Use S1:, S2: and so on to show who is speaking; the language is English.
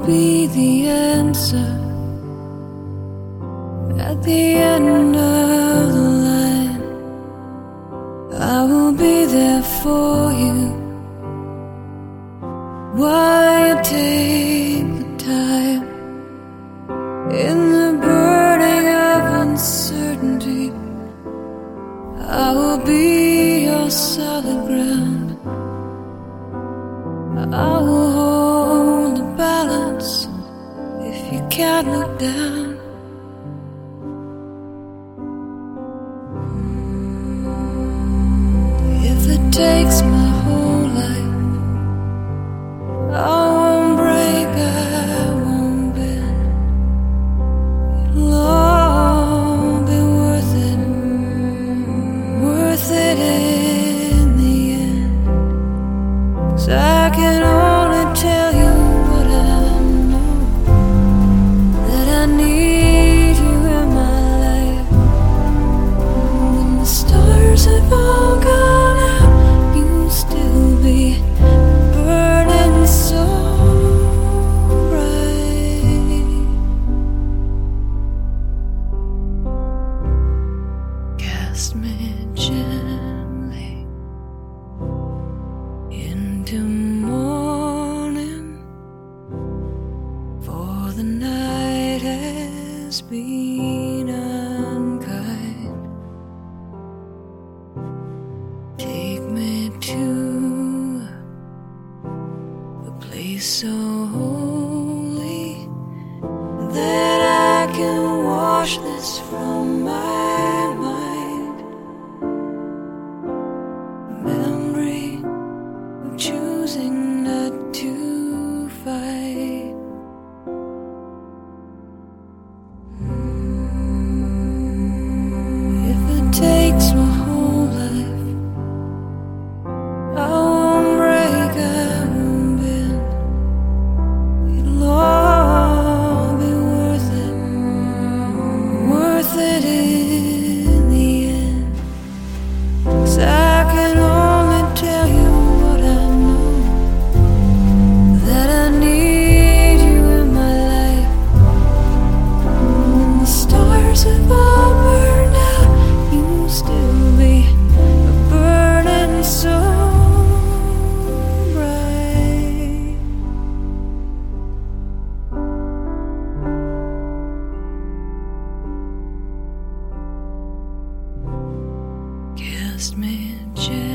S1: be the answer at the end of the line. I will be there for you while you take the time in the burning of uncertainty. I will be your solid ground. I will hold the balance if you can't look down. If it takes my whole life, I won't break, I won't bend. It'll all be worth it in the end. 'Cause I can only tell you what I know, that I need you in my life. When the stars have all gone out, you'll still be burning so bright. Cast me gently into morning, for the night has been unkind. Take me to a place so holy that I can wash this from my mind. Memory of choosing not to fight. If it takes my whole life, I won't break, I won't bend. It'll all be worth it in the end. 'Cause I can only tell you what I know, that I need you in my life. When the stars have all burned out, you'll still be burning so bright. Cast me gently